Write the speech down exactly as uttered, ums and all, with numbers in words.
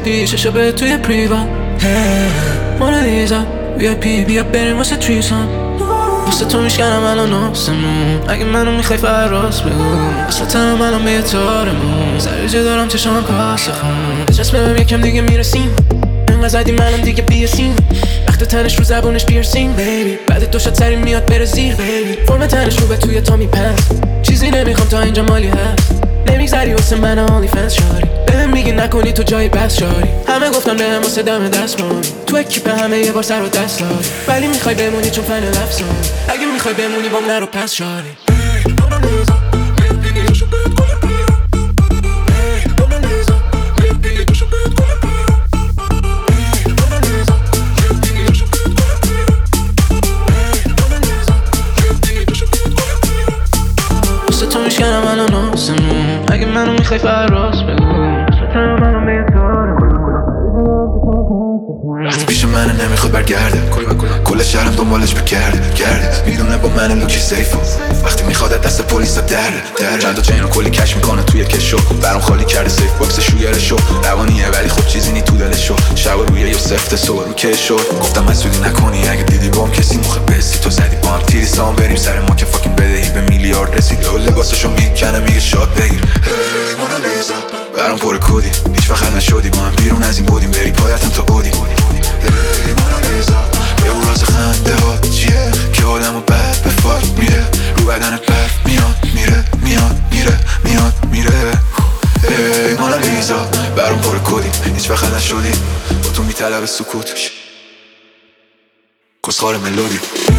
گفتی ششا به توی پریوان مونالیزا بیا پی بیا بریم واسه تریسان واسه تو میشکنم الان آسمون اگه منو میخوای فراز بگو واسه تنم الان به یه تارمون سریجه دارم چشام کاسه خون بچست ببم یکم دیگه میرسیم انقدر زدیم الان دیگه بیاسیم وقت تنش رو زبونش پیرسینگ بیبی بعد دو شد سری میاد بره زیر بیبی فرم تنش رو به توی تا میپنس چیزی نمیخوام تا اینجا مالی هست نمیگذری واسه من آنلی فنس شاری بهم میگی نکنی تو جای بس شاری همه گفتن بهم واسه دم دست مانی تو اکیپ همه یه بار سر و دست داری ولی میخوای بمونی چون فن لفظانی اگه میخوای بمونی بام نرو پس شاری تو میشکنم الان آسمون اگه منو میخوای فراز بگو سترم الان به یه وقتی پیش منه نمیخواد برگرده کل شهرم دنبالش بگرده گرده میدونه با من لوکی سیفو وقتی میخواد دست پلیس درده درده چند تا چین رو کلی کش میکنه توی کشو برام خالی کرده سیف باکس شویرشو روانیه ولی خب چیزی نی تو دلشو شب روی یه سفته سو رو کشو گفتم مسئولی نکنی اگه دیدی بام کسی مخه بسی تو زدی با هم تیری سام بریم سر ما که فاکین بدهی به میلیارد رسید و لباسشو میکنه میگه شاد بگیر هی مونالیزا برام پر کودی هیچ وقت نشدی با هم بیرون از این بودیم بری پایتم تا بودی هی مونالیزا یه اون راز خنده ها چیه که آدمو بد به فاک میره رو بدنت برف میاد میره میاد میره میاد میره هی مونالیزا برام پر کودی هیچ وقت نشدی با تو میطلب سکوت کسخار ملودی